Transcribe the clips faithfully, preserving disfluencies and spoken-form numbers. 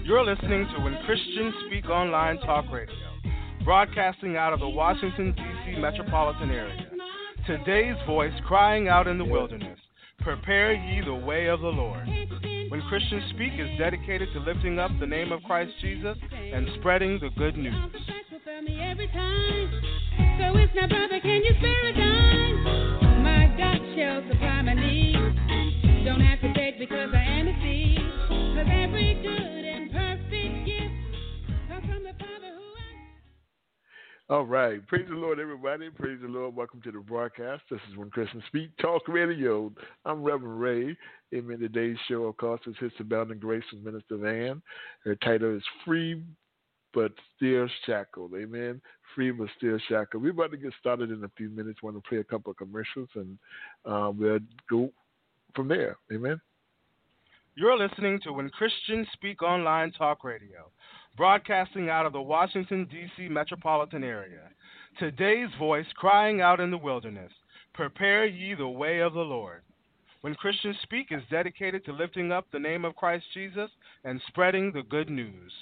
You're listening to When Christians Speak Online Talk Radio, broadcasting out of the Washington, D C metropolitan area. Today's voice crying out in the wilderness, prepare ye the way of the Lord. When Christians Speak is dedicated to lifting up the name of Christ Jesus and spreading the good news. Every time. So it's not, brother, can you spare a dime? My God shall supply my needs. Don't have to beg because I am a seed. Cause every good and perfect gift comes from the Father who I... All right. Praise the Lord, everybody. Praise the Lord. Welcome to the broadcast. This is When Christians Speak Talk Radio. I'm Reverend Ray. Amen. Today's show, of course, is His Abounding Grace with Minister Van. Her title is Free but Still Shackled. Amen. Free but Still Shackled. We're about to get started in a few minutes. I want to play a couple of commercials, and uh, we'll go from there. Amen. You're listening to When Christians Speak Online Talk Radio, broadcasting out of the Washington, D C metropolitan area. Today's voice crying out in the wilderness, prepare ye the way of the Lord. When Christians Speak is dedicated to lifting up the name of Christ Jesus and spreading the good news.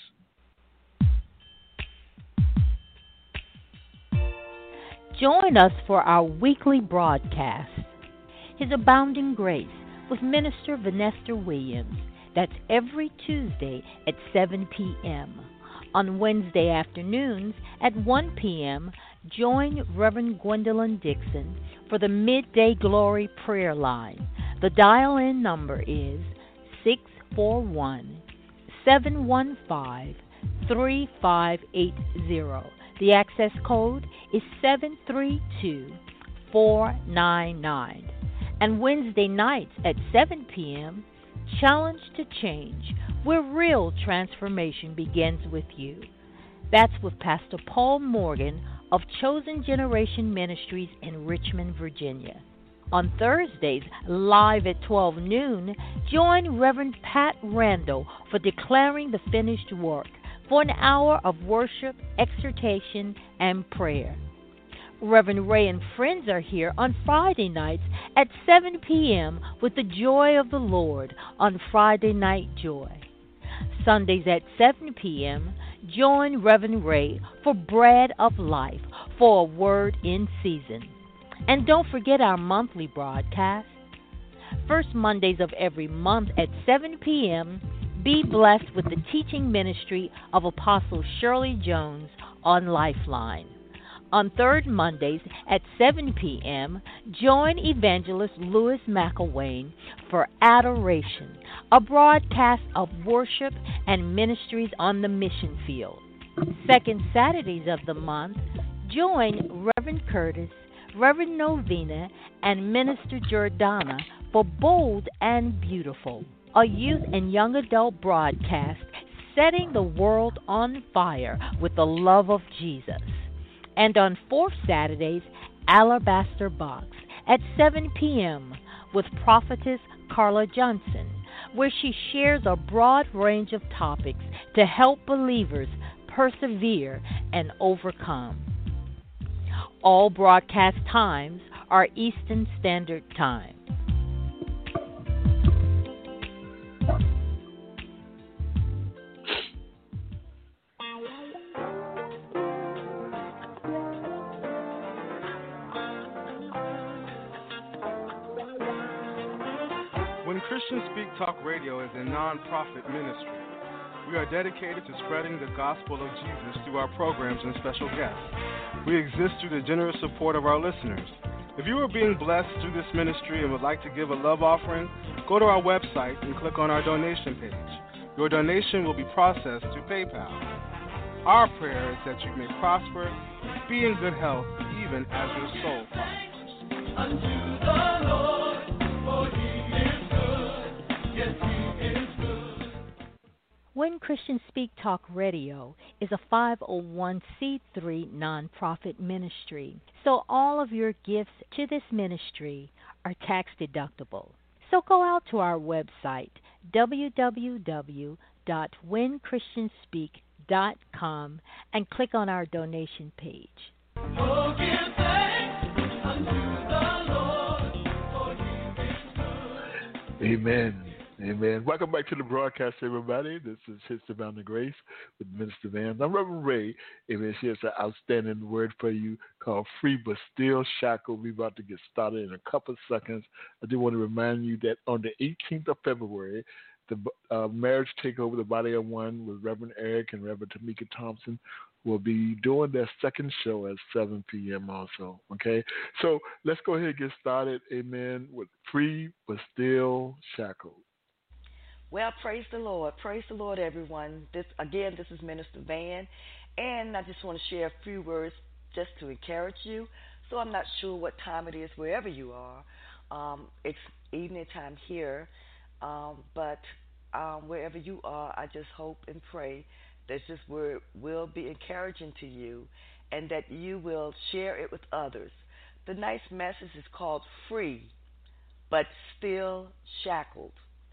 Join us for our weekly broadcast, His Abounding Grace, with Minister Vanessa Williams. That's every Tuesday at seven p.m. On Wednesday afternoons at one p.m., join Reverend Gwendolyn Dixon for the Midday Glory Prayer Line. The dial-in number is six four one, seven one five, three five eight zero. The access code is seven three two, four nine nine. And Wednesday nights at seven p.m., Challenge to Change, where real transformation begins with you. That's with Pastor Paul Morgan of Chosen Generation Ministries in Richmond, Virginia. On Thursdays, live at twelve noon, join Reverend Pat Randall for Declaring the Finished Work, for an hour of worship, exhortation, and prayer. Reverend Ray and friends are here on Friday nights at seven p.m. with the Joy of the Lord on Friday Night Joy. Sundays at seven p.m., join Reverend Ray for Bread of Life for a word in season. And don't forget our monthly broadcast. First Mondays of every month at seven p.m., be blessed with the teaching ministry of Apostle Shirley Jones on Lifeline. On third Mondays at seven p.m., join Evangelist Louis McElwain for Adoration, a broadcast of worship and ministries on the mission field. Second Saturdays of the month, join Reverend Curtis, Reverend Novena, and Minister Jordana for Bold and Beautiful, a youth and young adult broadcast setting the world on fire with the love of Jesus. And on fourth Saturdays, Alabaster Box at seven p.m. with Prophetess Carla Johnson, where she shares a broad range of topics to help believers persevere and overcome. All broadcast times are Eastern Standard Time. When Christians Speak Talk Radio is a non-profit ministry. We are dedicated to spreading the gospel of Jesus through our programs and special guests. We exist through the generous support of our listeners. If you are being blessed through this ministry and would like to give a love offering, go to our website and click on our donation page. Your donation will be processed through PayPal. Our prayer is that you may prosper, be in good health, even as your soul prospers. Unto the Lord, for he is good, yes, he is good. When Christians Speak Talk Radio is a five oh one c three nonprofit ministry, so all of your gifts to this ministry are tax deductible. So go out to our website, w w w dot when christians speak dot com, and click on our donation page. Oh, give thanks unto the Lord, for he is good. Amen. Amen. Welcome back to the broadcast, everybody. This is Hits Abound the Grace with Minister Van. I'm Reverend Ray. Amen. She has an outstanding word for you called Free But Still Shackled. We're about to get started in a couple of seconds. I do want to remind you that on the eighteenth of February, the uh, Marriage Takeover, the Body of One, with Reverend Eric and Reverend Tamika Thompson will be doing their second show at seven p.m. also. Okay? So let's go ahead and get started, amen, with Free But Still Shackled. Well, praise the Lord. Praise the Lord, everyone. This again, this is Minister Van, and I just want to share a few words just to encourage you. So I'm not sure what time it is wherever you are. Um, it's evening time here, um, but um, wherever you are, I just hope and pray that this word will be encouraging to you and that you will share it with others. The nice message is called Free But Still Shackled.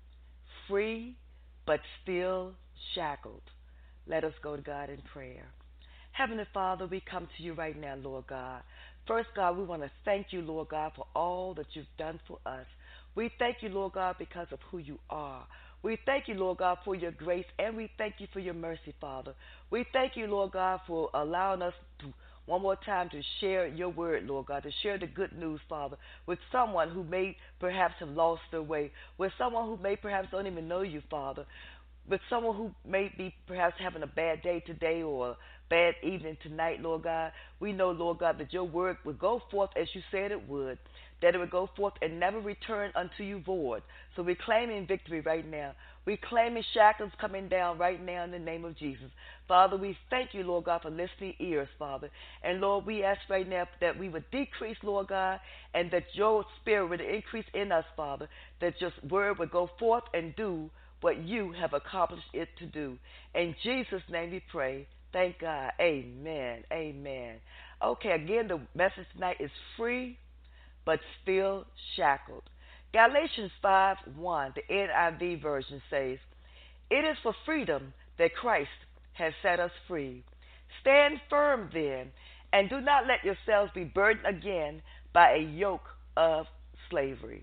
Free, but still shackled. Let us go to God in prayer. Heavenly Father, we come to you right now, Lord God. First, God, we want to thank you, Lord God, for all that you've done for us. We thank you, Lord God, because of who you are. We thank you, Lord God, for your grace, and we thank you for your mercy, Father. We thank you, Lord God, for allowing us to one more time to share your word, Lord God, to share the good news, Father, with someone who may perhaps have lost their way, with someone who may perhaps don't even know you, Father, with someone who may be perhaps having a bad day today or a bad evening tonight, Lord God. We know, Lord God, that your word would go forth as you said it would, that it would go forth and never return unto you void. So we're claiming victory right now. We're claiming shackles coming down right now in the name of Jesus. Father, we thank you, Lord God, for listening ears, Father. And Lord, we ask right now that we would decrease, Lord God, and that your spirit would increase in us, Father, that your word would go forth and do what you have accomplished it to do. In Jesus' name we pray. Thank God. Amen. Amen. Okay, again, the message tonight is free but still shackled. Galatians five one, the N I V version says, "It is for freedom that Christ has set us free. Stand firm then, and do not let yourselves be burdened again by a yoke of slavery."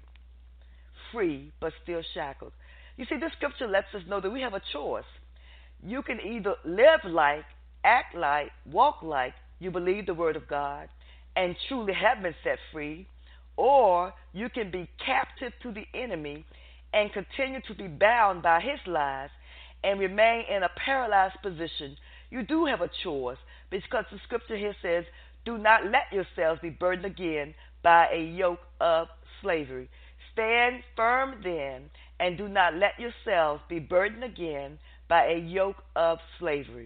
Free but still shackled. You see, this scripture lets us know that we have a choice. You can either live like, act like, walk like you believe the word of God and truly have been set free, or you can be captive to the enemy and continue to be bound by his lies and remain in a paralyzed position. You do have a choice because the scripture here says, do not let yourselves be burdened again by a yoke of slavery. Stand firm then, and do not let yourselves be burdened again by a yoke of slavery.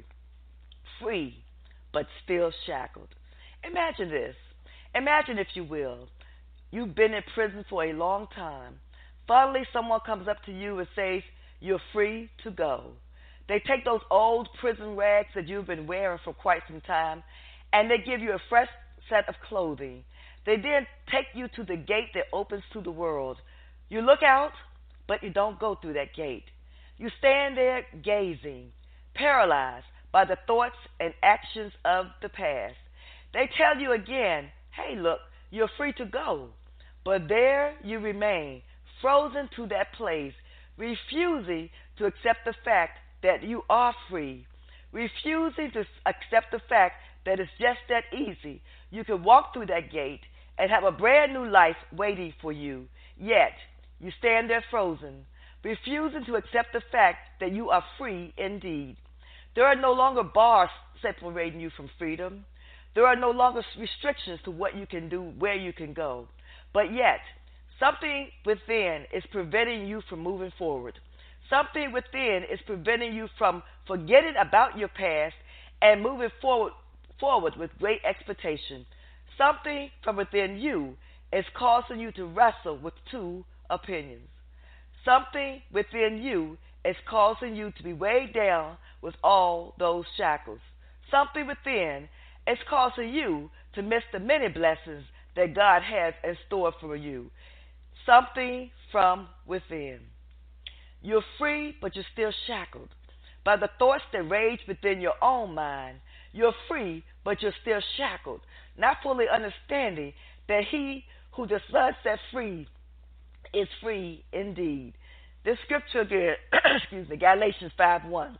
Free, but still shackled. Imagine this. Imagine, if you will, you've been in prison for a long time. Finally, someone comes up to you and says, you're free to go. They take those old prison rags that you've been wearing for quite some time, and they give you a fresh set of clothing. They then take you to the gate that opens to the world. You look out, but you don't go through that gate. You stand there gazing, paralyzed by the thoughts and actions of the past. They tell you again, hey, look, you're free to go. But there you remain, frozen to that place, refusing to accept the fact that you are free, refusing to accept the fact that it's just that easy. You can walk through that gate and have a brand new life waiting for you. Yet, you stand there frozen, refusing to accept the fact that you are free indeed. There are no longer bars separating you from freedom. There are no longer restrictions to what you can do, where you can go. But yet, something within is preventing you from moving forward. Something within is preventing you from forgetting about your past and moving forward, forward with great expectation. Something from within you is causing you to wrestle with two opinions. Something within you is causing you to be weighed down with all those shackles. Something within is causing you to miss the many blessings that God has in store for you. Something from within. You're free, but you're still shackled by the thoughts that rage within your own mind. You're free, but you're still shackled, not fully understanding that he who the Son set free is free indeed. This scripture again, excuse me, Galatians five one.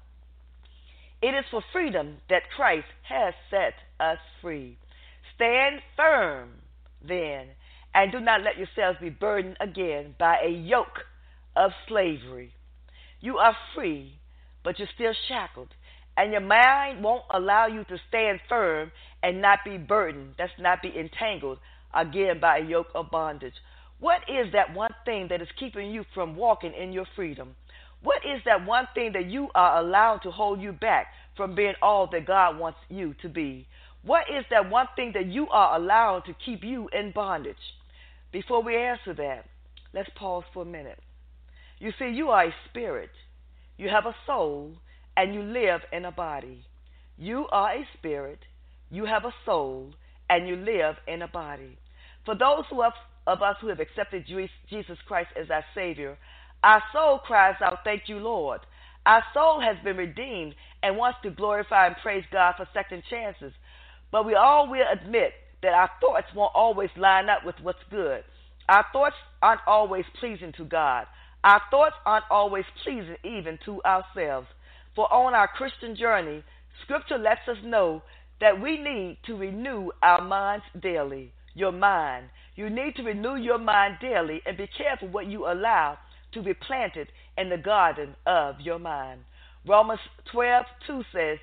It is for freedom that Christ has set us free. Stand firm, then, and do not let yourselves be burdened again by a yoke of slavery. You are free, but you're still shackled, and your mind won't allow you to stand firm and not be burdened, that's not be entangled again by a yoke of bondage. What is that one thing that is keeping you from walking in your freedom? What is that one thing that you are allowed to hold you back from being all that God wants you to be? What is that one thing that you are allowed to keep you in bondage? Before we answer that, let's pause for a minute. You see, you are a spirit. You have a soul, and you live in a body. You are a spirit. You have a soul, and you live in a body. For those who have, of us who have accepted Jesus Christ as our Savior, our soul cries out, "Thank you, Lord." Our soul has been redeemed and wants to glorify and praise God for second chances. But we all will admit that our thoughts won't always line up with what's good. Our thoughts aren't always pleasing to God. Our thoughts aren't always pleasing even to ourselves. For on our Christian journey, Scripture lets us know that we need to renew our minds daily. Your mind. You need to renew your mind daily and be careful what you allow to be planted in the garden of your mind. Romans twelve two says,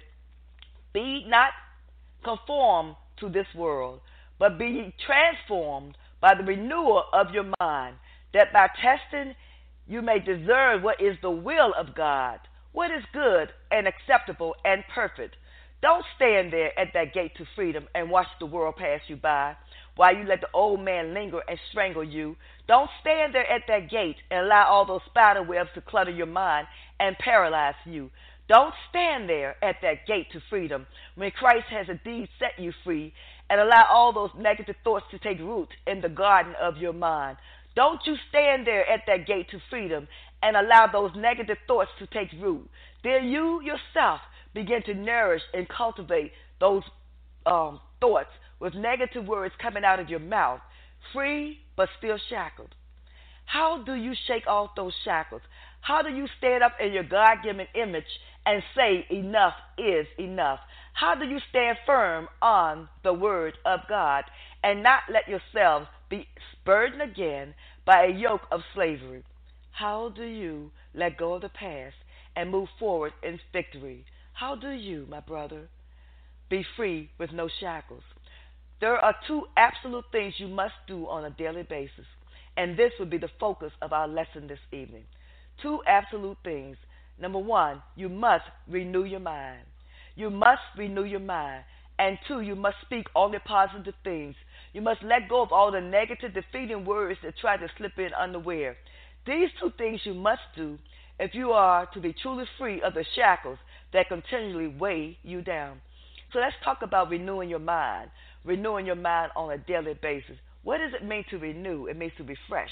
"Be not conformed to this world, but be ye transformed by the renewal of your mind, that by testing you may discern what is the will of God, what is good and acceptable and perfect." Don't stand there at that gate to freedom and watch the world pass you by while you let the old man linger and strangle you. Don't stand there at that gate and allow all those spider webs to clutter your mind and paralyze you. Don't stand there at that gate to freedom when Christ has indeed set you free, and allow all those negative thoughts to take root in the garden of your mind. Don't you stand there at that gate to freedom and allow those negative thoughts to take root. Then you yourself begin to nourish and cultivate those um, thoughts with negative words coming out of your mouth, free but still shackled. How do you shake off those shackles? How do you stand up in your God-given image and say enough is enough? How do you stand firm on the word of God and not let yourselves be burdened again by a yoke of slavery? How do you let go of the past and move forward in victory? How do you, my brother, be free with no shackles? There are two absolute things you must do on a daily basis, and this will be the focus of our lesson this evening. Two absolute things. Number one, you must renew your mind. You must renew your mind. And two, you must speak only positive things. You must let go of all the negative, defeating words that try to slip in unaware. These two things you must do if you are to be truly free of the shackles that continually weigh you down. So let's talk about renewing your mind, renewing your mind on a daily basis. What does it mean to renew? It means to refresh,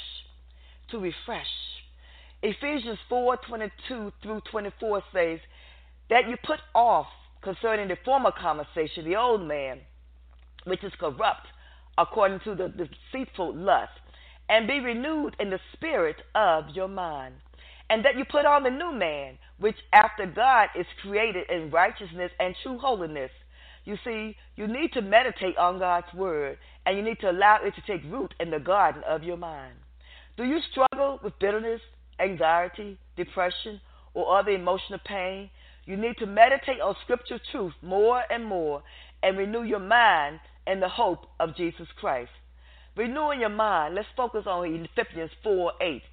to refresh. Ephesians four twenty-two through twenty-four says that you put off concerning the former conversation, the old man, which is corrupt according to the deceitful lust, and be renewed in the spirit of your mind. And that you put on the new man, which after God is created in righteousness and true holiness. You see, you need to meditate on God's word, and you need to allow it to take root in the garden of your mind. Do you struggle with bitterness, anxiety, depression, or other emotional pain? You need to meditate on scripture truth more and more and renew your mind in the hope of Jesus Christ. Renewing your mind, let's focus on Philippians four eight.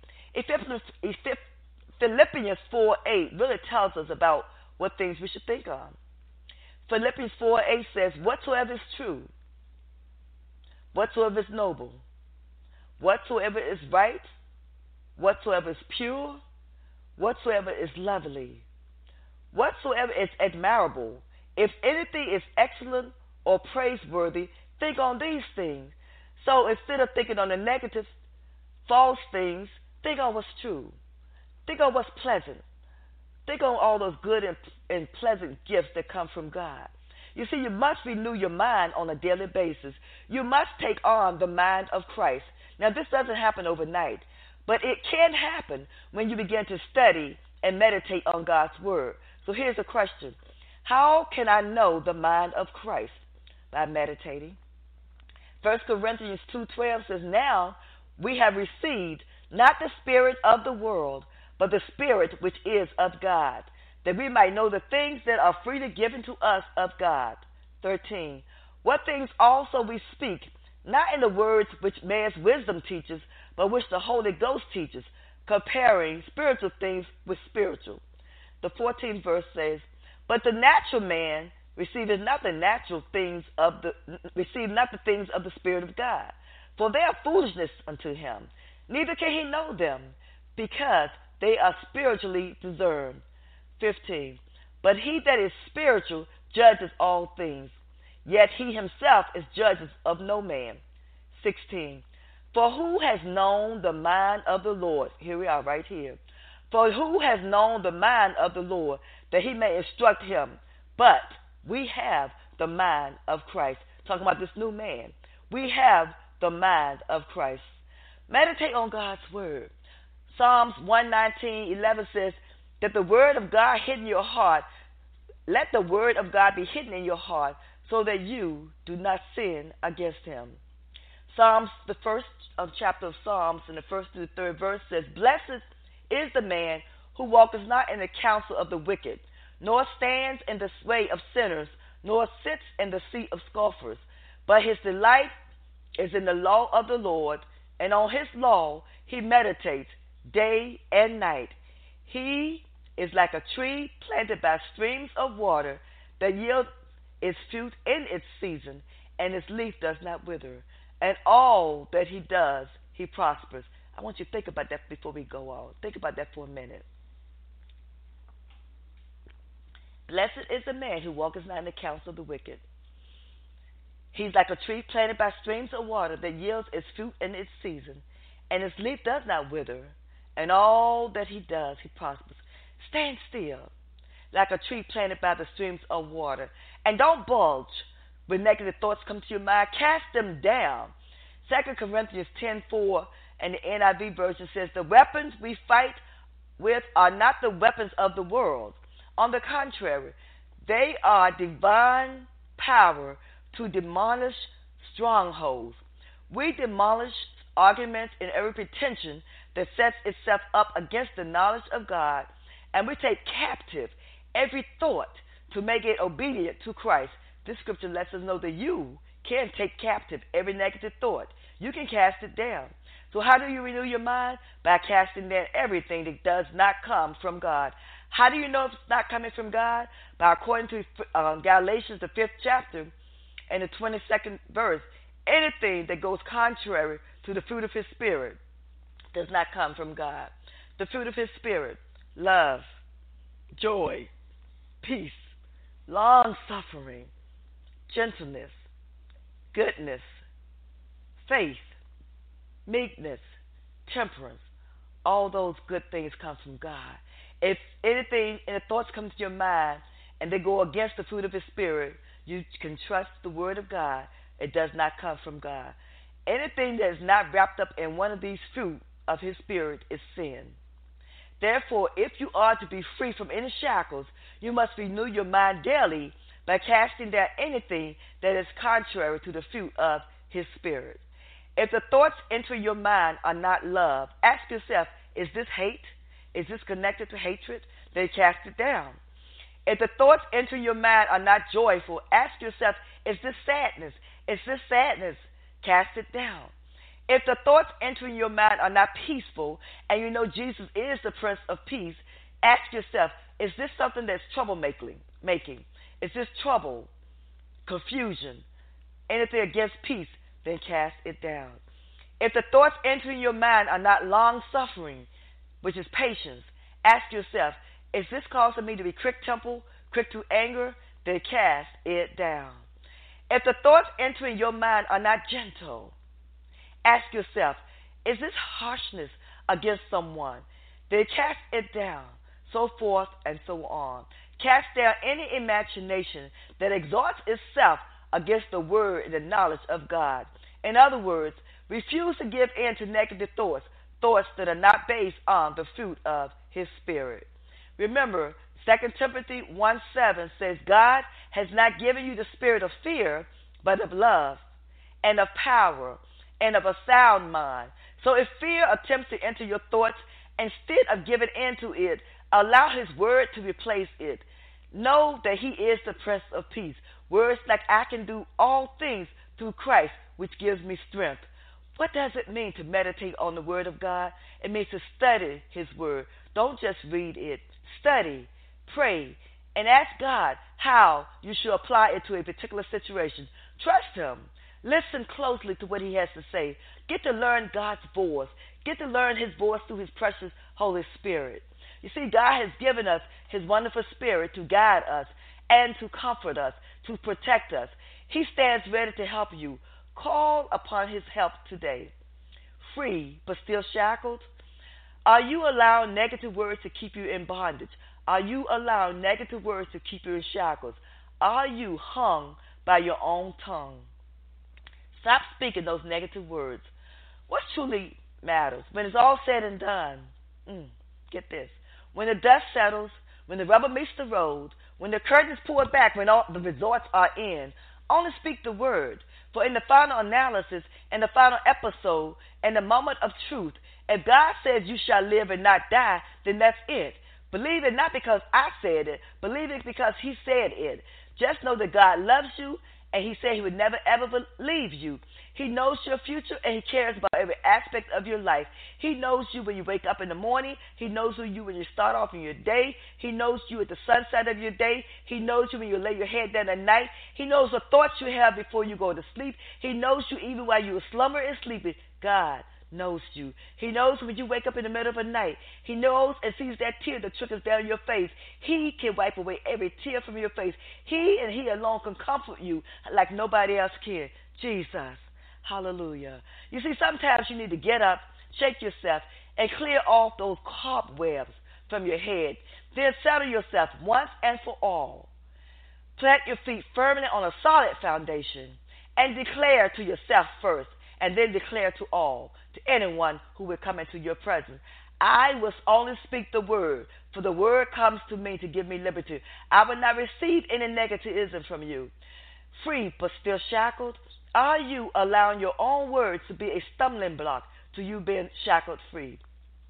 Philippians four eight really tells us about what things we should think on. Philippians four eight says, "Whatsoever is true, whatsoever is noble, whatsoever is right, whatsoever is pure, whatsoever is lovely, whatsoever is admirable, if anything is excellent or praiseworthy, think on these things." So instead of thinking on the negative, false things, think on what's true. Think on what's pleasant. Think on all those good and, and pleasant gifts that come from God. You see, you must renew your mind on a daily basis. You must take on the mind of Christ. Now, this doesn't happen overnight, But it can happen when you begin to study and meditate on God's Word. So here's a question. How can I know the mind of Christ? By meditating. First Corinthians two twelve says, now we have received not the spirit of the world, but the Spirit which is of God, that we might know the things that are freely given to us of God. thirteen. What things also we speak, not in the words which man's wisdom teaches, but which the Holy Ghost teaches, comparing spiritual things with spiritual. The fourteenth verse says, but the natural man receiveth not the natural things of the receive not the things of the Spirit of God, for they are foolishness unto him, neither can he know them, because they are spiritually discerned. fifteen. But he that is spiritual judges all things, yet he himself is judges of no man. sixteen. For who has known the mind of the Lord? Here we are right here. For who has known the mind of the Lord, that he may instruct him? But we have the mind of Christ. Talking about this new man. We have the mind of Christ. Meditate on God's word. Psalms one nineteen eleven says that the word of God hidden in your heart. Let the word of God be hidden in your heart so that you do not sin against him. Psalms, the first of chapter of Psalms, in the first to the third verse says, blessed is the man who walketh not in the counsel of the wicked, nor stands in the sway of sinners, nor sits in the seat of scoffers. But his delight is in the law of the Lord, and on his law he meditates day and night. He is like a tree planted by streams of water that yields its fruit in its season, and its leaf does not wither. And all that he does, he prospers. I want you to think about that before we go on. Think about that for a minute. Blessed is the man who walketh not in the counsel of the wicked. He's like a tree planted by streams of water that yields its fruit in its season, and its leaf does not wither, and all that he does, he prospers. Stand still, like a tree planted by the streams of water, and don't bulge when negative thoughts come to your mind. Cast them down. Second Corinthians ten four and the N I V version says, the weapons we fight with are not the weapons of the world. On the contrary, they are divine power to demolish strongholds. We demolish arguments and every pretension that sets itself up against the knowledge of God, and we take captive every thought to make it obedient to Christ. This scripture lets us know that you can take captive every negative thought. You can cast it down. So how do you renew your mind? By casting down everything that does not come from God. How do you know if it's not coming from God? By according to um, Galatians, the fifth chapter, and the twenty-second verse, anything that goes contrary to the fruit of his Spirit does not come from God. The fruit of his Spirit, love, joy, peace, long-suffering, gentleness, goodness, faith, meekness, temperance. All those good things come from God. If anything and the thoughts come to your mind and they go against the fruit of his Spirit, you can trust the word of God. It does not come from God. Anything that is not wrapped up in one of these fruit of his Spirit is sin. Therefore, if you are to be free from any shackles, you must renew your mind daily by casting down anything that is contrary to the fruit of his Spirit. If the thoughts entering your mind are not love, ask yourself, is this hate? Is this connected to hatred? Then cast it down. If the thoughts entering your mind are not joyful, ask yourself, is this sadness? Is this sadness? Cast it down. If the thoughts entering your mind are not peaceful, and you know Jesus is the Prince of Peace, ask yourself, is this something that's troublemaking? Making? Is this trouble, confusion, anything against peace? Then cast it down. If the thoughts entering your mind are not long-suffering, which is patience, ask yourself, is this causing me to be quick-tempered, quick to anger? Then cast it down. If the thoughts entering your mind are not gentle, ask yourself, is this harshness against someone? Then cast it down, so forth and so on. Cast down any imagination that exalts itself against the word and the knowledge of God. In other words, refuse to give in to negative thoughts, thoughts that are not based on the fruit of his spirit. Remember, Second Timothy one seven says, God has not given you the spirit of fear, but of love and of power and of a sound mind. So if fear attempts to enter your thoughts, instead of giving in to it, allow his word to replace it. Know that he is the Prince of Peace. Words like, I can do all things through Christ, which gives me strength. What does it mean to meditate on the word of God? It means to study his word. Don't just read it. Study, pray, and ask God how you should apply it to a particular situation. Trust him. Listen closely to what he has to say. Get to learn God's voice. Get to learn his voice through his precious Holy Spirit. You see, God has given us his wonderful spirit to guide us and to comfort us, to protect us. He stands ready to help you. Call upon his help today. Free but still shackled? Are you allowing negative words to keep you in bondage? Are you allowing negative words to keep you in shackles? Are you hung by your own tongue? Stop speaking those negative words. What truly matters, when it's all said and done, mm, get this, when the dust settles, when the rubber meets the road, when the curtains pull back, when all the resorts are in, only speak the word. For in the final analysis, in the final episode, in the moment of truth, if God says you shall live and not die, then that's it. Believe it not because I said it. Believe it because he said it. Just know that God loves you, and he said he would never ever leave you. He knows your future, and he cares about every aspect of your life. He knows you when you wake up in the morning. He knows you when you start off in your day. He knows you at the sunset of your day. He knows you when you lay your head down at night. He knows the thoughts you have before you go to sleep. He knows you even while you are slumbering and sleeping. God knows you. He knows when you wake up in the middle of the night. He knows and sees that tear that trickles down your face. He can wipe away every tear from your face. He and he alone can comfort you like nobody else can. Jesus. Hallelujah. You see, sometimes you need to get up, shake yourself, and clear off those cobwebs from your head. Then settle yourself once and for all. Plant your feet firmly on a solid foundation and declare to yourself first, and then declare to all, to anyone who will come into your presence. I will only speak the word, for the word comes to me to give me liberty. I will not receive any negativism from you. Free but still shackled? Are you allowing your own words to be a stumbling block to you being shackled free?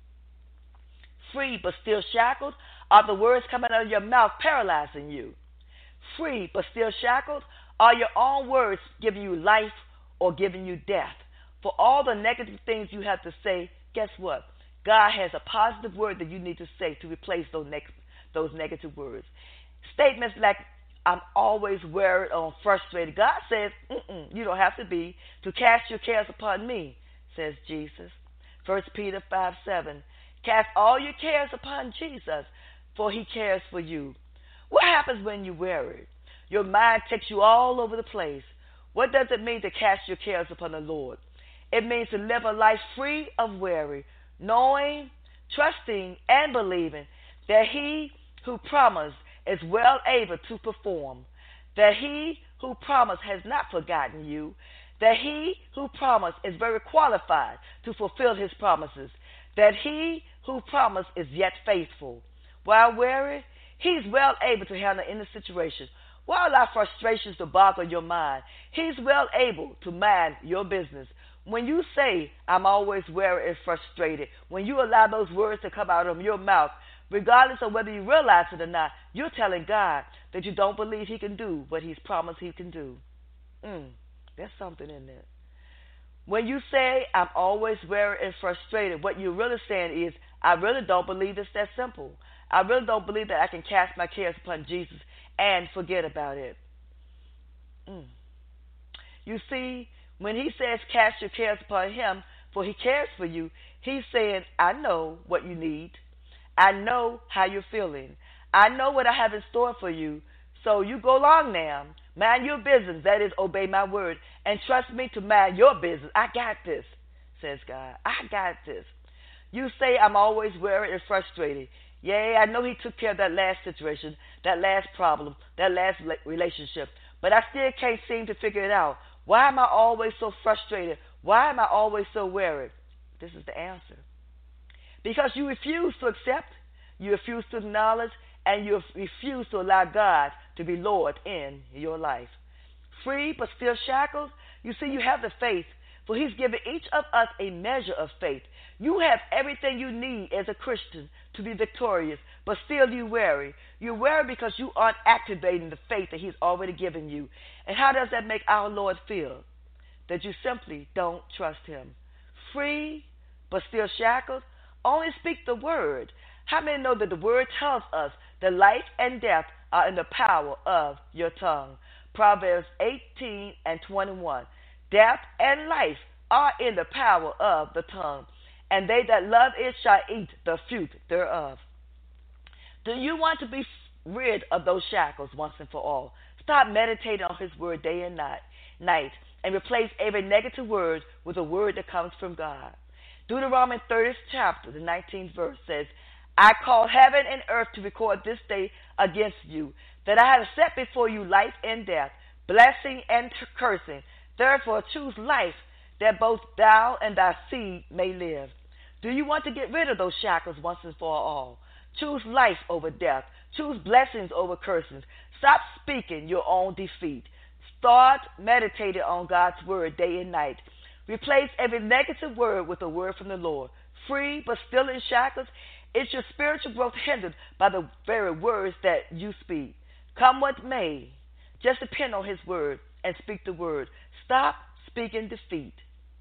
Free but still shackled? Are the words coming out of your mouth paralyzing you? Free but still shackled? Are your own words giving you life or giving you death? For all the negative things you have to say, guess what? God has a positive word that you need to say to replace those, neg- those negative words. Statements like, I'm always worried or frustrated. God says, Mm-mm, you don't have to be. To cast your cares upon me, says Jesus. First Peter five seven. Cast all your cares upon Jesus, for he cares for you. What happens when you worry? Your mind takes you all over the place. What does it mean to cast your cares upon the Lord? It means to live a life free of worry, knowing, trusting, and believing that he who promised is well able to perform, that he who promised has not forgotten you, that he who promised is very qualified to fulfill his promises, that he who promised is yet faithful. While weary, he's well able to handle any situation. While allow frustrations to boggle your mind, he's well able to mind your business. When you say, I'm always weary and frustrated, when you allow those words to come out of your mouth, regardless of whether you realize it or not, you're telling God that you don't believe he can do what he's promised he can do. Mm, there's something in there. When you say, I'm always weary and frustrated, what you're really saying is, I really don't believe it's that simple. I really don't believe that I can cast my cares upon Jesus and forget about it. Mm. You see, when he says cast your cares upon him, for he cares for you, he's saying, I know what you need. I know how you're feeling. I know what I have in store for you. So you go along now. Mind your business. That is, obey my word. And trust me to mind your business. I got this, says God. I got this. You say I'm always worried and frustrated. Yeah, I know he took care of that last situation, that last problem, that last relationship. But I still can't seem to figure it out. Why am I always so frustrated? Why am I always so worried? This is the answer. because you refuse to accept, you refuse to acknowledge, and you refuse to allow God to be Lord in your life. Free but still shackled, you see, you have the faith, for he's given each of us a measure of faith. You have everything you need as a Christian to be victorious, but still you worry. You worry because you aren't activating the faith that he's already given you. And how does that make our Lord feel? That you simply don't trust him. Free but still shackled, only speak the word. How many know that the word tells us that life and death are in the power of your tongue? Proverbs eighteen and twenty-one. Death and life are in the power of the tongue, and they that love it shall eat the fruit thereof. Do you want to be rid of those shackles once and for all? Stop meditating on his word day and night, night and replace every negative word with a word that comes from God. Deuteronomy thirtieth chapter, the nineteenth verse says, I call heaven and earth to record this day against you, that I have set before you life and death, blessing and cursing. Therefore choose life, that both thou and thy seed may live. Do you want to get rid of those shackles once and for all? Choose life over death. Choose blessings over curses. Stop speaking your own defeat. Start meditating on God's word day and night. Replace every negative word with a word from the Lord. Free but still in shackles, is your spiritual growth hindered by the very words that you speak? Come what may, just depend on his word and speak the word. Stop speaking defeat.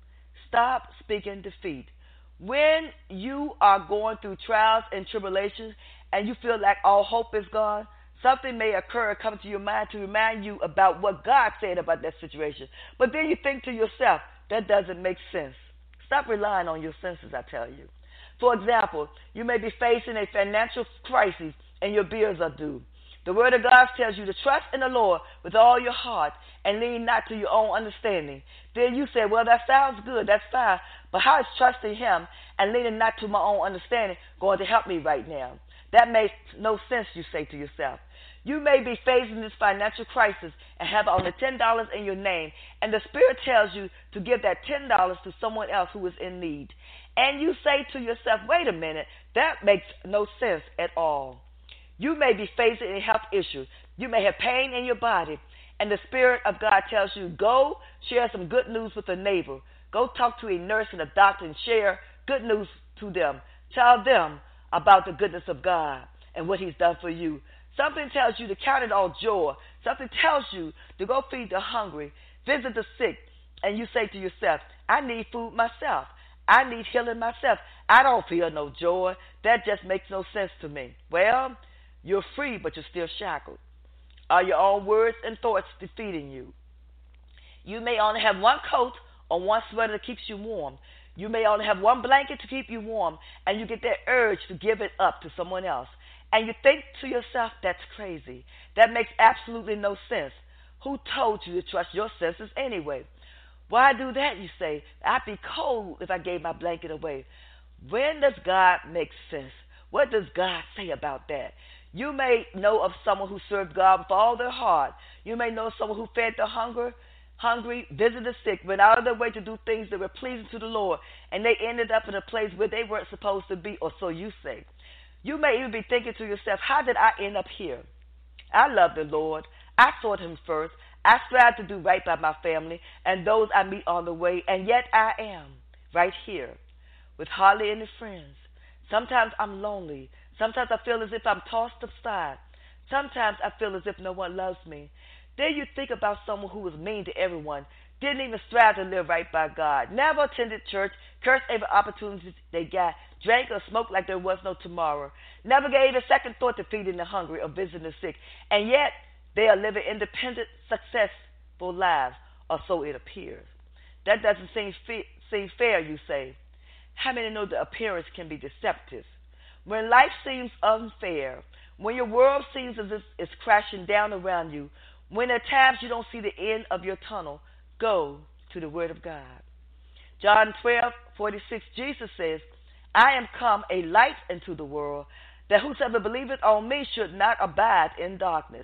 Stop speaking defeat. When you are going through trials and tribulations and you feel like all hope is gone, something may occur, come to your mind to remind you about what God said about that situation. But then you think to yourself, that doesn't make sense. Stop relying on your senses, I tell you. For example, you may be facing a financial crisis and your bills are due. The word of God tells you to trust in the Lord with all your heart and lean not to your own understanding. Then you say, well, that sounds good, that's fine, but how is trusting him and leaning not to my own understanding going to help me right now? That makes no sense, you say to yourself. You may be facing this financial crisis and have only ten dollars in your name, and the Spirit tells you to give that ten dollars to someone else who is in need. And you say to yourself, wait a minute, that makes no sense at all. You may be facing a health issue. You may have pain in your body, and the Spirit of God tells you, go share some good news with a neighbor. Go talk to a nurse and a doctor and share good news to them. Tell them about the goodness of God and what he's done for you. Something tells you to count it all joy. Something tells you to go feed the hungry, visit the sick, and you say to yourself, I need food myself. I need healing myself. I don't feel no joy. That just makes no sense to me. Well, you're free, but you're still shackled. Are your own words and thoughts defeating you? You may only have one coat or one sweater that keeps you warm. You may only have one blanket to keep you warm, and you get that urge to give it up to someone else. And you think to yourself, that's crazy. That makes absolutely no sense. Who told you to trust your senses anyway? Why do that, you say? I'd be cold if I gave my blanket away. When does God make sense? What does God say about that? You may know of someone who served God with all their heart. You may know someone who fed the hunger, hungry, visited the sick, went out of their way to do things that were pleasing to the Lord, and they ended up in a place where they weren't supposed to be, or so you say. You may even be thinking to yourself, how did I end up here? I love the Lord. I sought him first. I strive to do right by my family and those I meet on the way, and yet I am right here with hardly any friends. Sometimes I'm lonely. Sometimes I feel as if I'm tossed aside. Sometimes I feel as if no one loves me. Then you think about someone who was mean to everyone, didn't even strive to live right by God, never attended church, cursed every opportunity they got, drank or smoked like there was no tomorrow, never gave a second thought to feeding the hungry or visiting the sick, and yet they are living independent, successful lives, or so it appears. That doesn't seem, fe- seem fair, you say. How many know the appearance can be deceptive? When life seems unfair, when your world seems as if it's crashing down around you, when at times you don't see the end of your tunnel, go to the Word of God. John twelve forty-six, Jesus says, I am come a light into the world, that whosoever believeth on me should not abide in darkness.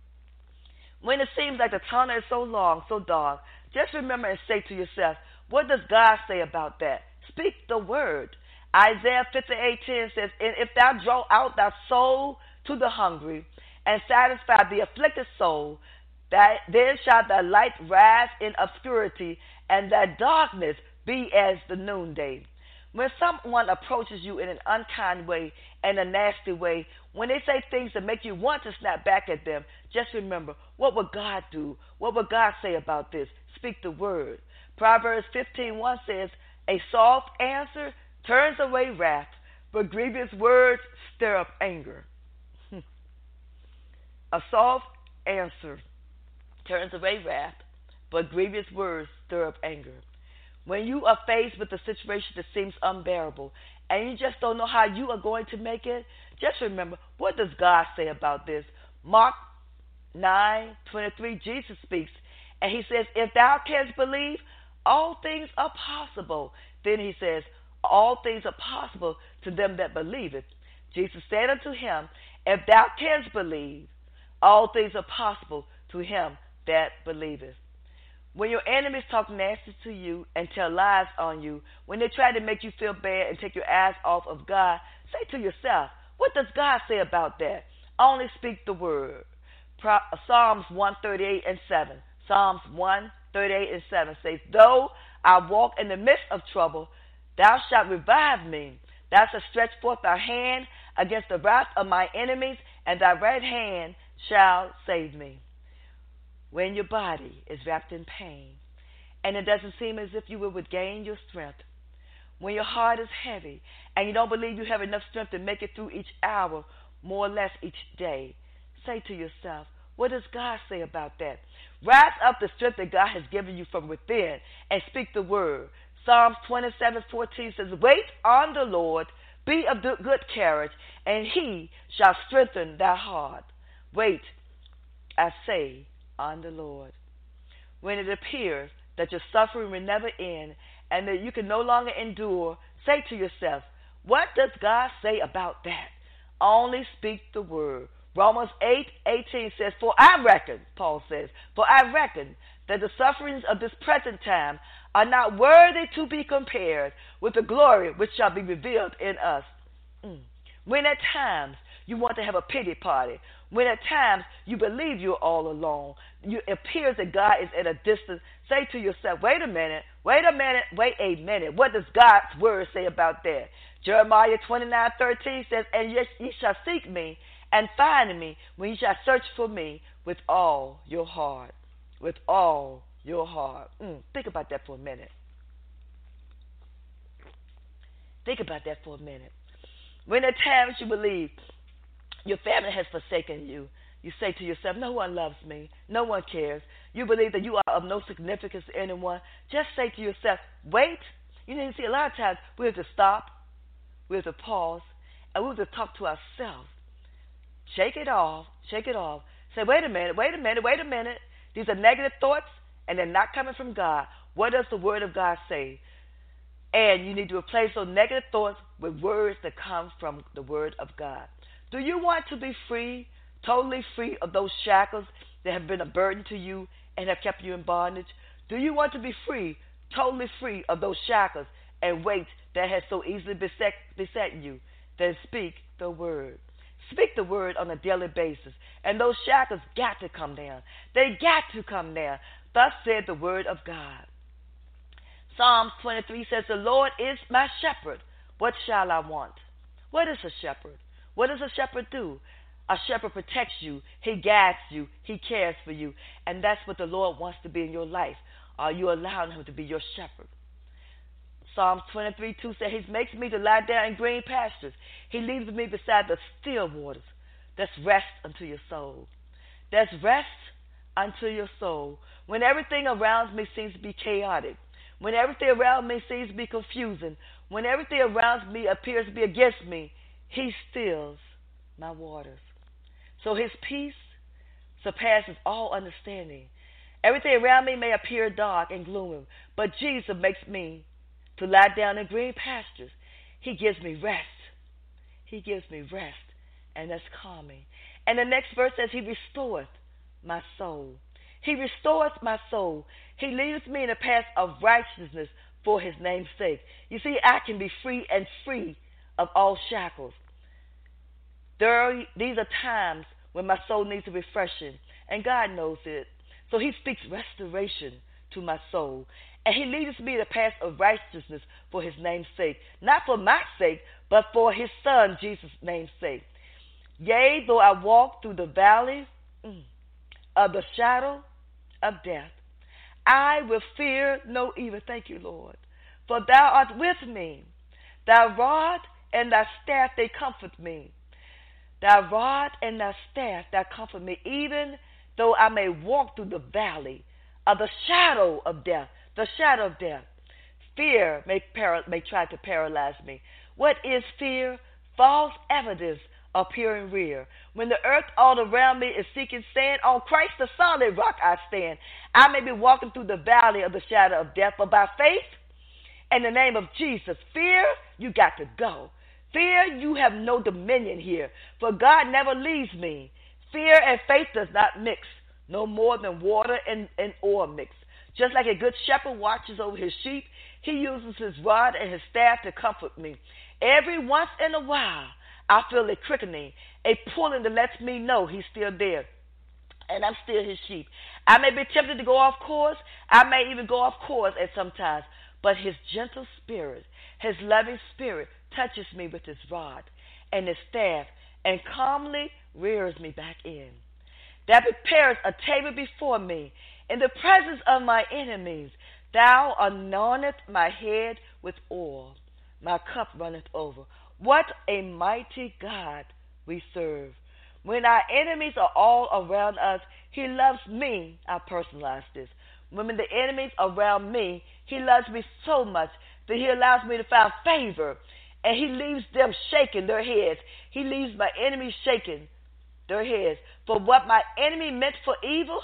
When it seems like the tunnel is so long, so dark, just remember and say to yourself, what does God say about that? Speak the word. Isaiah fifty-eight ten says, and if thou draw out thy soul to the hungry, and satisfy the afflicted soul, that then shall thy light rise in obscurity, and thy darkness be as the noonday. When someone approaches you in an unkind way and a nasty way, when they say things that make you want to snap back at them, just remember, what would God do? What would God say about this? Speak the word. Proverbs fifteen one says, a soft answer turns away wrath, but grievous words stir up anger. A soft answer turns away wrath, but grievous words stir up anger. When you are faced with a situation that seems unbearable and you just don't know how you are going to make it, just remember, what does God say about this? Mark nine twenty-three, Jesus speaks, and he says, if thou canst believe, all things are possible. Then he says, all things are possible to them that believe it. Jesus said unto him, if thou canst believe, all things are possible to him that believeth. When your enemies talk nasty to you and tell lies on you, when they try to make you feel bad and take your eyes off of God, say to yourself, what does God say about that? Only speak the word. Pro- Psalms one thirty-eight and seven. Psalms one thirty-eight and seven says, though I walk in the midst of trouble, thou shalt revive me. Thou shalt stretch forth thy hand against the wrath of my enemies, and thy right hand shall save me. When your body is wrapped in pain, and it doesn't seem as if you will regain your strength, when your heart is heavy, and you don't believe you have enough strength to make it through each hour, more or less each day, say to yourself, what does God say about that? Rise up the strength that God has given you from within and speak the word. Psalms twenty-seven fourteen says, wait on the Lord, be of good courage, and he shall strengthen thy heart. Wait, I say, on the Lord. When it appears that your suffering will never end and that you can no longer endure, say to yourself, what does God say about that? Only speak the word. Romans eight eighteen says, for I reckon, Paul says, for I reckon that the sufferings of this present time are not worthy to be compared with the glory which shall be revealed in us. Mm. When at times you want to have a pity party, when at times you believe you're all alone, you, it appears that God is at a distance, say to yourself, wait a minute, wait a minute, wait a minute. What does God's word say about that? Jeremiah twenty-nine thirteen says, and yes, ye shall seek me and find me when ye shall search for me with all your heart. With all your heart. Mm, think about that for a minute. Think about that for a minute. When at times you believe your family has forsaken you, you say to yourself, no one loves me, no one cares. You believe that you are of no significance to anyone. Just say to yourself, wait. You know, you see, a lot of times we have to stop, we have to pause, and we have to talk to ourselves. Shake it off, shake it off. Say, wait a minute, wait a minute, wait a minute. These are negative thoughts, and they're not coming from God. What does the word of God say? And you need to replace those negative thoughts with words that come from the word of God. Do you want to be free, totally free of those shackles that have been a burden to you and have kept you in bondage? Do you want to be free, totally free of those shackles and weights that has so easily beset, beset you? Then speak the word. Speak the word on a daily basis, and those shackles got to come down. They got to come down. Thus said the word of God. Psalms twenty-three says, the Lord is my shepherd. What shall I want? What is a shepherd? What does a shepherd do? A shepherd protects you. He guides you. He cares for you. And that's what the Lord wants to be in your life. Are you allowing him to be your shepherd? Psalms twenty-three two says, he makes me to lie down in green pastures. He leads me beside the still waters. That's rest unto your soul. That's rest unto your soul. When everything around me seems to be chaotic, when everything around me seems to be confusing, when everything around me appears to be against me, he stills my waters. So his peace surpasses all understanding. Everything around me may appear dark and gloomy, but Jesus makes me to lie down in green pastures. He gives me rest. He gives me rest, and that's calming. And the next verse says, he restoreth my soul. He restores my soul. He leads me in a path of righteousness for his name's sake. You see, I can be free and free of all shackles. There are, these are times when my soul needs a refreshing, and God knows it. So he speaks restoration to my soul, and he leads me the path of righteousness for his name's sake. Not for my sake, but for his son, Jesus' name's sake. Yea, though I walk through the valley mm, of the shadow of death, I will fear no evil. Thank you, Lord. For thou art with me. Thy rod and thy staff, they comfort me. Thy rod and thy staff, they comfort me, even though I may walk through the valley of the shadow of death, the shadow of death. Fear may, para- may try to paralyze me. What is fear? False evidence appearing rear. When the earth all around me is seeking sand, on Christ the solid rock I stand. I may be walking through the valley of the shadow of death, but by faith, in the name of Jesus, fear, you got to go. Fear, you have no dominion here, for God never leaves me. Fear and faith does not mix, no more than water and, and oil mix. Just like a good shepherd watches over his sheep, he uses his rod and his staff to comfort me. Every once in a while, I feel a quickening, a pulling that lets me know he's still there, and I'm still his sheep. I may be tempted to go off course. I may even go off course at some times, but his gentle spirit, his loving spirit, touches me with his rod and his staff and calmly rears me back in. That prepares a table before me in the presence of my enemies. Thou anointest my head with oil. My cup runneth over. What a mighty God we serve. When our enemies are all around us, he loves me. I personalize this. When the enemies around me, he loves me so much that he allows me to find favor, and he leaves them shaking their heads. He leaves my enemies shaking their heads. For what my enemy meant for evil,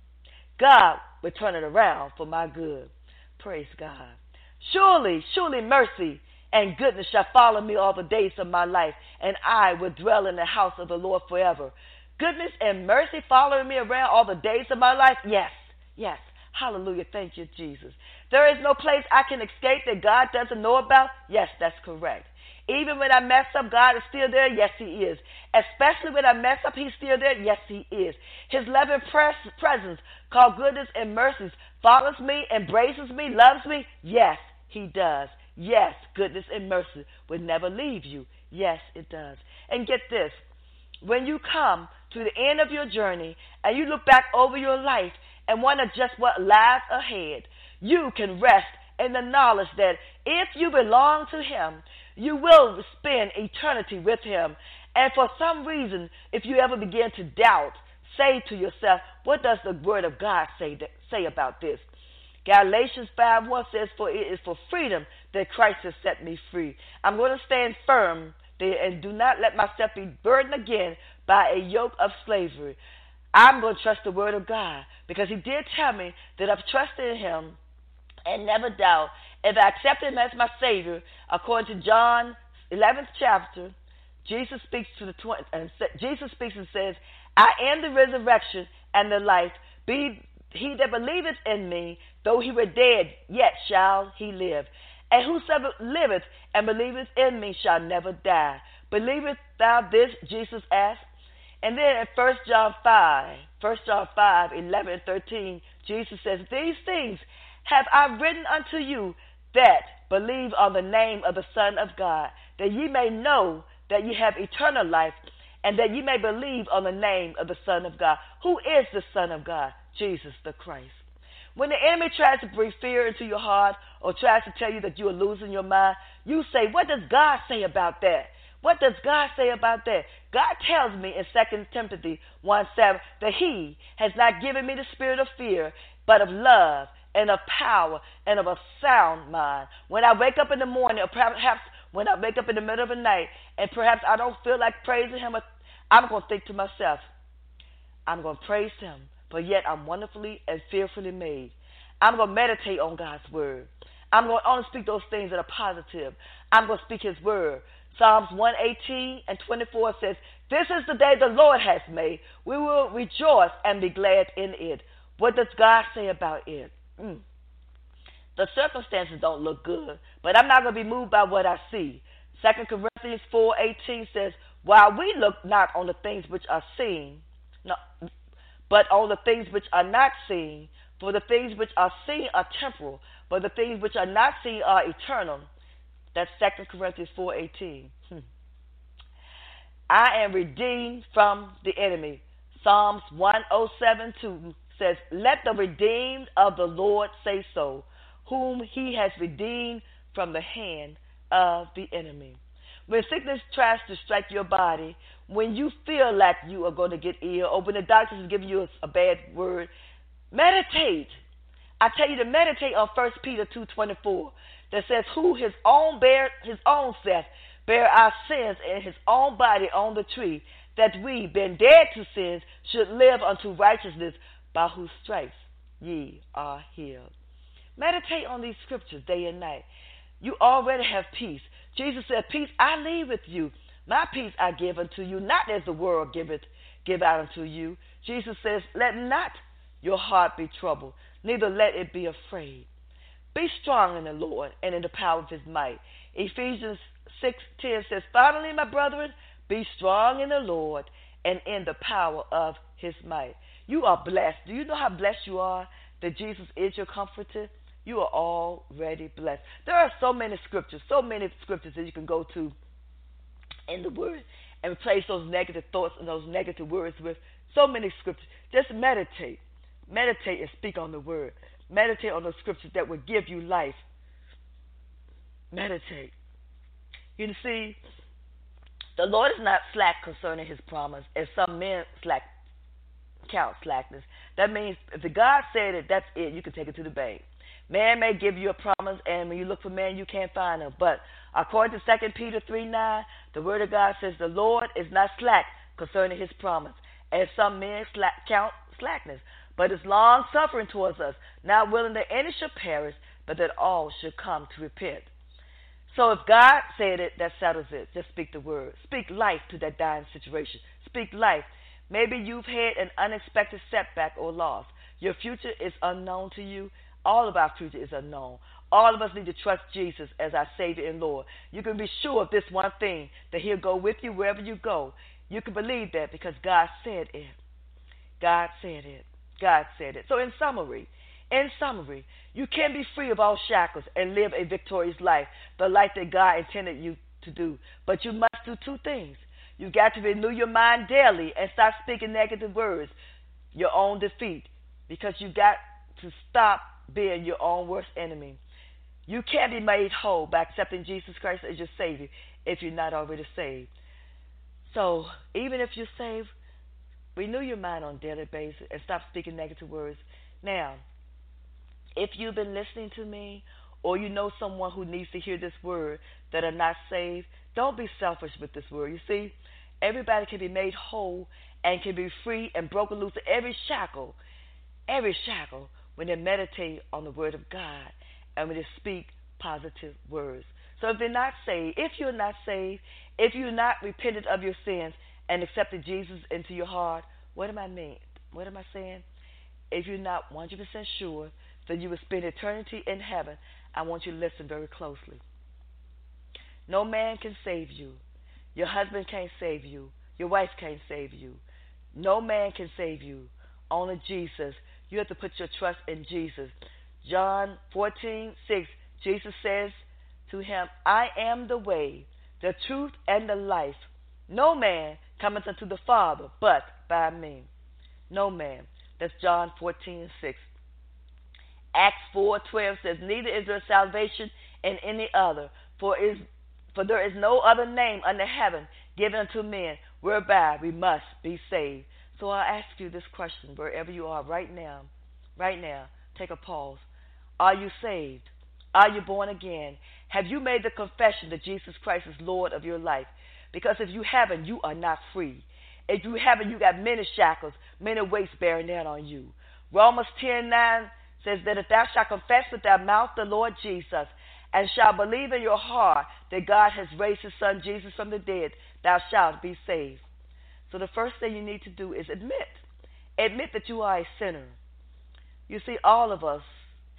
God will turn it around for my good. Praise God. Surely, surely mercy and goodness shall follow me all the days of my life, and I will dwell in the house of the Lord forever. Goodness and mercy following me around all the days of my life? Yes, yes. Hallelujah. Thank you, Jesus. There is no place I can escape that God doesn't know about? Yes, that's correct. Even when I mess up, God is still there? Yes, he is. Especially when I mess up, he's still there? Yes, he is. His loving pres- presence, called goodness and mercies, follows me, embraces me, loves me? Yes, he does. Yes, goodness and mercy will never leave you. Yes, it does. And get this. When you come to the end of your journey and you look back over your life and wonder just what lies ahead, you can rest in the knowledge that if you belong to him, you will spend eternity with him. And for some reason, if you ever begin to doubt, say to yourself, what does the word of God say, that, say about this? Galatians five one says, for it is for freedom that Christ has set me free. I'm going to stand firm there and do not let myself be burdened again by a yoke of slavery. I'm going to trust the word of God because he did tell me that I've trusted in him and never doubt. If I accept him as my Savior, according to John eleventh chapter, Jesus speaks to the twenty, and Jesus speaks and says, I am the resurrection and the life. Be he that believeth in me, though he were dead, yet shall he live. And whosoever liveth and believeth in me shall never die. Believest thou this? Jesus asked. And then in First John five, First John five, eleven and thirteen, Jesus says, these things have I written unto you that believe on the name of the Son of God, that ye may know that ye have eternal life, and that ye may believe on the name of the Son of God. Who is the Son of God? Jesus the Christ. When the enemy tries to bring fear into your heart or tries to tell you that you are losing your mind, you say, what does God say about that? What does God say about that? God tells me in Second Timothy one seven that he has not given me the spirit of fear, but of love and of power and of a sound mind. When I wake up in the morning, or perhaps when I wake up in the middle of the night, and perhaps I don't feel like praising him, I'm going to think to myself, I'm going to praise him, but yet I'm wonderfully and fearfully made. I'm going to meditate on God's word. I'm going to only speak those things that are positive. I'm going to speak his word. Psalms one eighteen and twenty-four says, this is the day the Lord has made. We will rejoice and be glad in it. What does God say about it? Mm. The circumstances don't look good, but I'm not going to be moved by what I see. Second Corinthians four eighteen says, while we look not on the things which are seen, no, but on the things which are not seen, for the things which are seen are temporal, but the things which are not seen are eternal. That's Second Corinthians four eighteen. Hmm. I am redeemed from the enemy. Psalms one oh seven two says, let the redeemed of the Lord say so, whom he has redeemed from the hand of the enemy. When sickness tries to strike your body, when you feel like you are going to get ill, or when the doctor is giving you a, a bad word, meditate. I tell you to meditate on First Peter two twenty-four that says, who his own bear his own self bear our sins in his own body on the tree, that we, being dead to sins, should live unto righteousness, by whose stripes ye are healed. Meditate on these scriptures day and night. You already have peace. Jesus said, peace I leave with you. My peace I give unto you, not as the world giveth, give out unto you. Jesus says, let not your heart be troubled, neither let it be afraid. Be strong in the Lord and in the power of his might. Ephesians six ten says, finally, my brethren, be strong in the Lord and in the power of his might. You are blessed. Do you know how blessed you are that Jesus is your comforter? You are already blessed. There are so many scriptures, so many scriptures that you can go to in the Word and replace those negative thoughts and those negative words with so many scriptures. Just meditate. Meditate and speak on the Word. Meditate on those scriptures that will give you life. Meditate. You see, the Lord is not slack concerning his promise, as some men slack count slackness. That means if the God said it, that's it. You can take it to the bank. Man may give you a promise, and when you look for man, you can't find him. But according to Second Peter three nine, the word of God says the Lord is not slack concerning his promise, as some men slack, count slackness, but is long-suffering towards us, not willing that any should perish, but that all should come to repent. So if God said it, that settles it. Just speak the word. Speak life to that dying situation. Speak life. Maybe you've had an unexpected setback or loss. Your future is unknown to you. All of our future is unknown. All of us need to trust Jesus as our Savior and Lord. You can be sure of this one thing, that he'll go with you wherever you go. You can believe that because God said it. God said it. God said it. So in summary, in summary, you can be free of all shackles and live a victorious life, the life that God intended you to do. But you must do two things. You got to renew your mind daily and stop speaking negative words, your own defeat, because you got to stop being your own worst enemy. You can't be made whole by accepting Jesus Christ as your Savior if you're not already saved. So even if you're saved, renew your mind on a daily basis and stop speaking negative words. Now, if you've been listening to me, or you know someone who needs to hear this word that are not saved, don't be selfish with this word. You see, everybody can be made whole and can be free and broken loose of every shackle, every shackle, when they meditate on the word of God and when they speak positive words. So if they're not saved, if you're not saved, if you're not repented of your sins and accepted Jesus into your heart, what am I mean? What am I saying? If you're not one hundred percent sure that you will spend eternity in heaven, I want you to listen very closely. No man can save you. Your husband can't save you. Your wife can't save you. No man can save you. Only Jesus. You have to put your trust in Jesus. John fourteen six, Jesus says to him, I am the way, the truth, and the life. No man cometh unto the Father but by me. No man. That's John fourteen six. Acts four twelve says, neither is there salvation in any other, for is for there is no other name under heaven given unto men whereby we must be saved. So I ask you this question, wherever you are right now, right now, take a pause. Are you saved? Are you born again? Have you made the confession that Jesus Christ is Lord of your life? Because if you haven't, you are not free. If you haven't, you got many shackles, many weights bearing down on you. Romans ten nine says that if thou shalt confess with thy mouth the Lord Jesus, and shalt believe in your heart that God has raised his son Jesus from the dead, thou shalt be saved. So the first thing you need to do is admit. Admit that you are a sinner. You see, all of us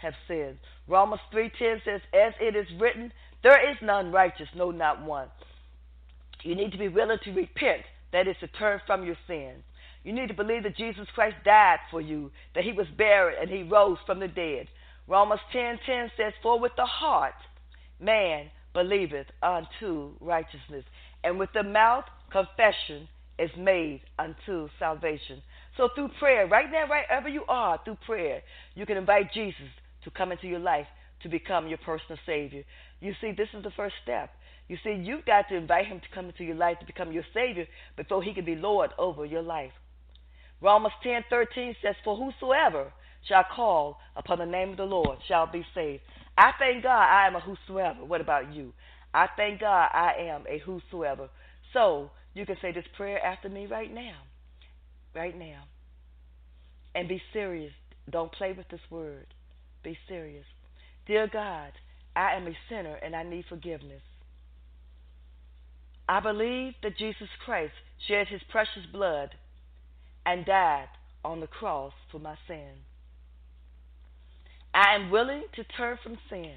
have sinned. Romans three ten says, as it is written, there is none righteous, no, not one. You need to be willing to repent, that is to turn from your sins. You need to believe that Jesus Christ died for you, that he was buried and he rose from the dead. Romans ten ten says, for with the heart man believeth unto righteousness, and with the mouth confession is made unto salvation. So through prayer, right now, right wherever you are, through prayer, you can invite Jesus to come into your life to become your personal Savior. You see, this is the first step. You see, you've got to invite him to come into your life to become your Savior before he can be Lord over your life. Romans ten thirteen says, for whosoever shall call upon the name of the Lord shall be saved. I thank God I am a whosoever. What about you? I thank God I am a whosoever. So you can say this prayer after me right now. Right now. And be serious. Don't play with this word. Be serious. Dear God, I am a sinner and I need forgiveness. I believe that Jesus Christ shed his precious blood and died on the cross for my sin. I am willing to turn from sin.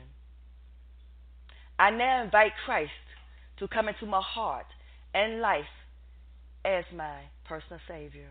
I now invite Christ to come into my heart and life as my personal Savior.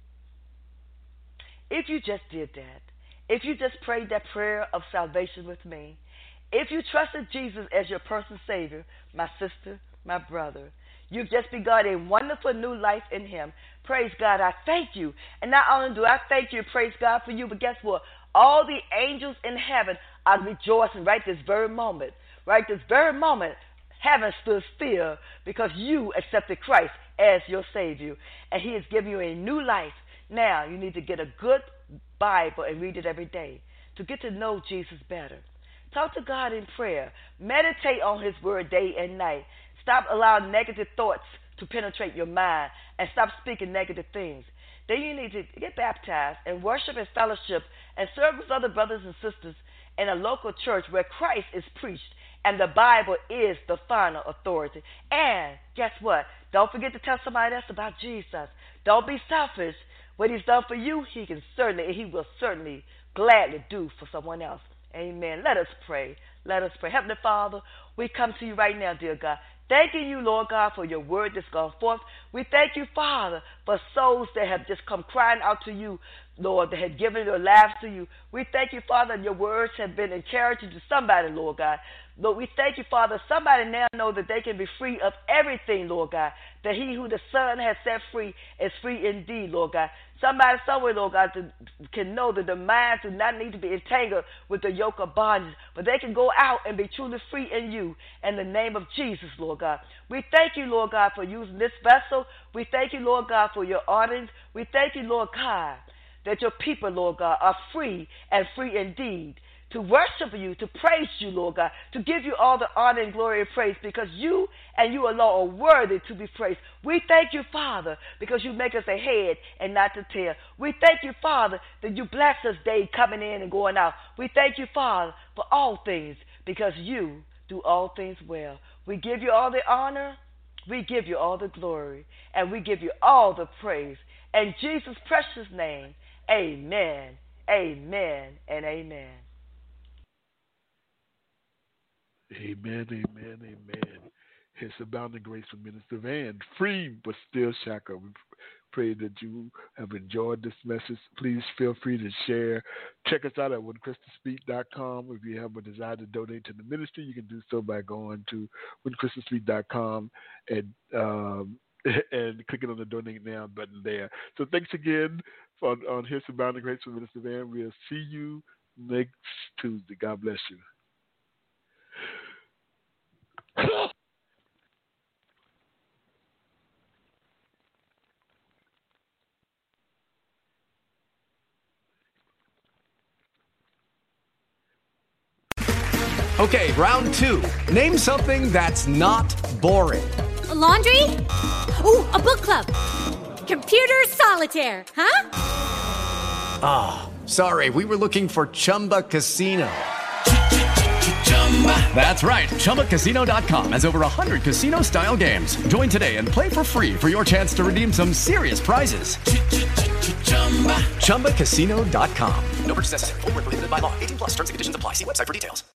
If you just did that, if you just prayed that prayer of salvation with me, if you trusted Jesus as your personal Savior, my sister, my brother, you've just begun a wonderful new life in him. Praise God, I thank you. And not only do I thank you and praise God for you, but guess what? All the angels in heaven are rejoicing right this very moment. Right this very moment, heaven stood still because you accepted Christ as your Savior. And he has given you a new life. Now, you need to get a good Bible and read it every day to get to know Jesus better. Talk to God in prayer. Meditate on his word day and night. Stop allowing negative thoughts to penetrate your mind and stop speaking negative things. Then you need to get baptized and worship and fellowship and serve with other brothers and sisters in a local church where Christ is preached and the Bible is the final authority. And guess what? Don't forget to tell somebody else about Jesus. Don't be selfish. What he's done for you, he can certainly, he will certainly gladly do for someone else. Amen. Let us pray. Let us pray. Heavenly Father, we come to you right now, dear God. Thanking you, Lord God, for your word that's gone forth. We thank you, Father, for souls that have just come crying out to you, Lord, that have given their lives to you. We thank you, Father, your words have been encouraging to somebody, Lord God. Lord, we thank you, Father, somebody now know that they can be free of everything, Lord God, that he who the Son has set free is free indeed, Lord God. Somebody somewhere, Lord God, to, can know that the minds do not need to be entangled with the yoke of bondage, but they can go out and be truly free in you in the name of Jesus, Lord God. We thank you, Lord God, for using this vessel. We thank you, Lord God, for your audience. We thank you, Lord God, that your people, Lord God, are free and free indeed to worship you, to praise you, Lord God, to give you all the honor and glory and praise because you and you alone are worthy to be praised. We thank you, Father, because you make us a head and not the tail. We thank you, Father, that you bless us day coming in and going out. We thank you, Father, for all things because you do all things well. We give you all the honor, we give you all the glory, and we give you all the praise. In Jesus' precious name, amen, amen, and amen. Amen, amen, amen. His abounding grace from Minister Van. Free but still shackled. We pray that you have enjoyed this message. Please feel free to share. Check us out at when christian speak dot com. If you have a desire to donate to the ministry, you can do so by going to when christian speak dot com and um, and clicking on the donate now button there. So thanks again for on His abounding grace from Minister Van. We'll see you next Tuesday. God bless you. Okay, round two. Name something that's not boring. A laundry? Ooh, a book club. Computer solitaire, huh? Ah, oh, sorry, we were looking for Chumba Casino. That's right. Chumba Casino dot com has over one hundred casino-style games. Join today and play for free for your chance to redeem some serious prizes. Chumba Casino dot com. No purchase necessary. Void where prohibited by law. eighteen plus terms and conditions apply. See website for details.